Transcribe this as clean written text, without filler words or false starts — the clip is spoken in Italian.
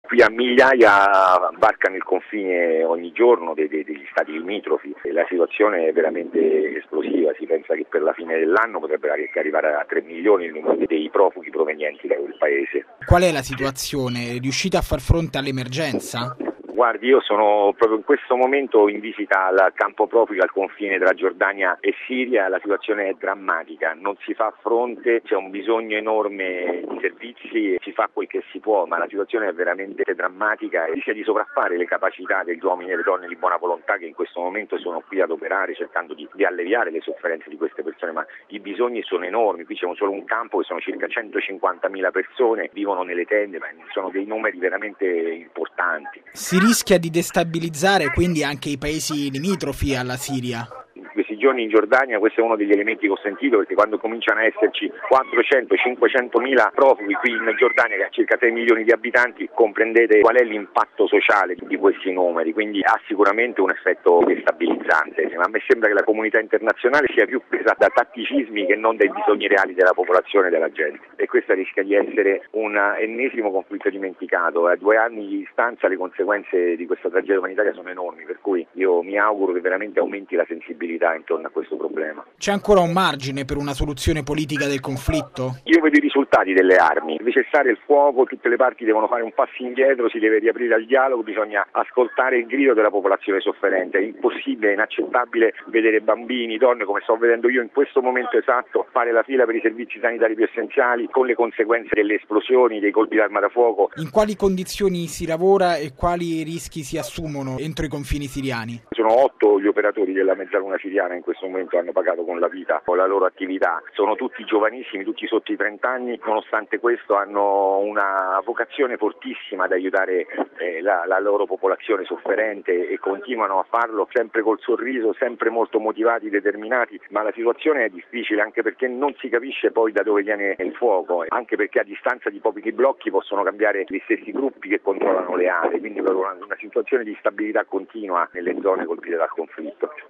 Qui a migliaia varcano il confine ogni giorno degli stati limitrofi e la situazione è veramente esplosiva. Si pensa che per la fine dell'anno potrebbe arrivare a 3 milioni il numero dei profughi provenienti da quel paese. Qual è la situazione? Riuscite a far fronte all'emergenza? Guardi, io sono proprio in questo momento in visita al campo profughi al confine tra Giordania e Siria. La situazione è drammatica, non si fa fronte, c'è un bisogno enorme di servizi, si fa quel che si può, ma la situazione è veramente drammatica e rischia di sopraffare le capacità degli uomini e le donne di buona volontà che in questo momento sono qui ad operare cercando di alleviare le sofferenze di queste persone, ma i bisogni sono enormi. Qui c'è solo un campo che sono circa 150.000 persone, vivono nelle tende, ma sono dei numeri veramente importanti. Si rischia di destabilizzare quindi anche i paesi limitrofi alla Siria? Questi giorni in Giordania questo è uno degli elementi che ho sentito, perché quando cominciano a esserci 400-500.000 profughi qui in Giordania, che ha circa 3 milioni di abitanti, comprendete qual è l'impatto sociale di questi numeri, quindi ha sicuramente un effetto destabilizzante. Ma a me sembra che la comunità internazionale sia più presa da tatticismi che non dai bisogni reali della popolazione e della gente, e questa rischia di essere un ennesimo conflitto dimenticato. A 2 anni di distanza le conseguenze di questa tragedia umanitaria sono enormi, per cui io mi auguro che veramente aumenti la sensibilità intorno a questo problema. C'è ancora un margine per una soluzione politica del conflitto? Io vedo i risultati delle armi, deve cessare il fuoco, tutte le parti devono fare un passo indietro, si deve riaprire al dialogo, bisogna ascoltare il grido della popolazione sofferente. È impossibile, è inaccettabile vedere bambini, donne, come sto vedendo io in questo momento esatto, fare la fila per i servizi sanitari più essenziali con le conseguenze delle esplosioni, dei colpi d'arma da fuoco. In quali condizioni si lavora e quali rischi si assumono entro i confini siriani? Sono 8 gli operatori della Mezzaluna siriana in questo momento, hanno pagato con la vita con la loro attività, sono tutti giovanissimi, tutti sotto i 30 anni, nonostante questo hanno una vocazione fortissima ad aiutare la loro popolazione sofferente, e continuano a farlo sempre col sorriso, sempre molto motivati, determinati, ma la situazione è difficile anche perché non si capisce poi da dove viene il fuoco, anche perché a distanza di pochi blocchi possono cambiare gli stessi gruppi che controllano le aree, quindi proprio una situazione di instabilità continua nelle zone colpite dal conflitto.